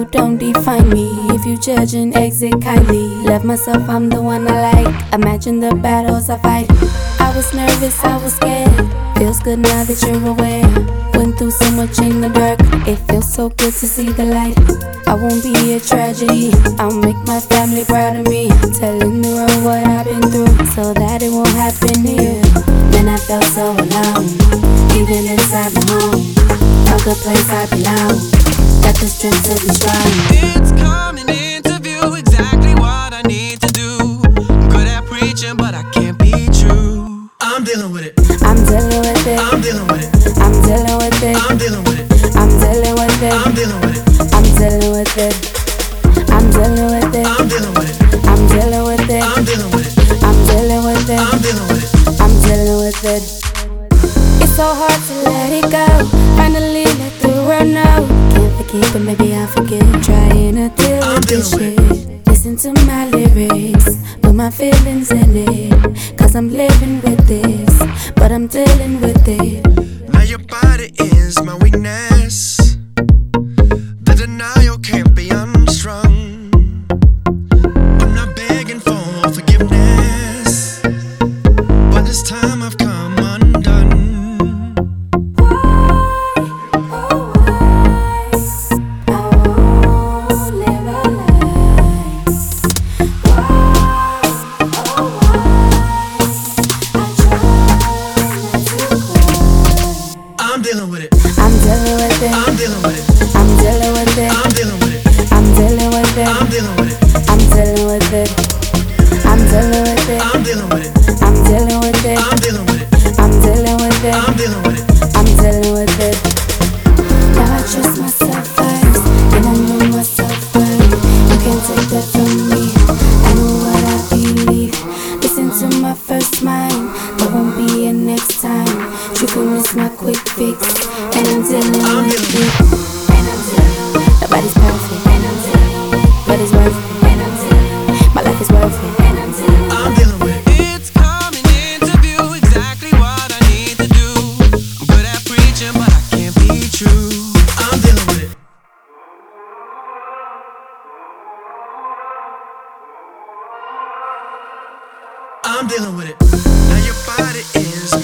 you don't define me. If you judge and exit kindly. Love myself, I'm the one I like. Imagine the battles I fight. I was nervous, I was scared. Feels good now that you're aware. Went through so much in the dark. It feels so good to see the light. I won't be a tragedy. I'll make my family proud of me. Telling the world what I've been through, so that it won't happen here. Then I felt so alone, even inside my home. Felt the place I belong. Got the strength to be strong. It's coming into view, exactly what I need to do. I'm good at preaching, but I can't be true. I'm dealing with it. I'm dealing with it. I'm dealing with it. I'm dealing with it. I'm dealing with it. I'm dealing with it. I'm dealing with it. I'm dealing with it. I'm dealing with it. I'm dealing with it. I'm dealing with it. I'm dealing with it. I'm dealing with it. I'm dealing with it. I'm dealing with it. It's so hard to let it go. Finally let the world know. Can't forget, but maybe I'll forget. Trying to deal with this shit. Listen to my lyrics, put my feelings in it. Cause I'm living with this, but I'm dealing with it. Now your body is my weakness. The denial can't be unstrung. I'm not begging for forgiveness, but this time I've come undone. I'm dealing with it. I'm dealing with it. I'm dealing with it. I'm dealing with it. I'm dealing with it. I'm dealing with it. I'm dealing with it. I'm dealing with it. I'm dealing with it. I'm dealing with it. I'm dealing with it. I'm dealing with it. I'm dealing with it. I'm dealing with it. I'm dealing with it. Now I trust myself first, and I know myself well. You can't take that from me. I know what I believe. Listen to my first mind. There won't be a next time. Truthfulness my quick fix, and I'm dealing with it. And I'm dealing with it. Nobody's perfect, and I'm dealing with it. But it's worth it, and I'm dealing with it. My life is worth it, and I'm dealing with it. I'm dealing with it. It's coming into view, exactly what I need to do. I'm good at preaching, but I can't be true. I'm dealing with it. I'm dealing with it. Now your body is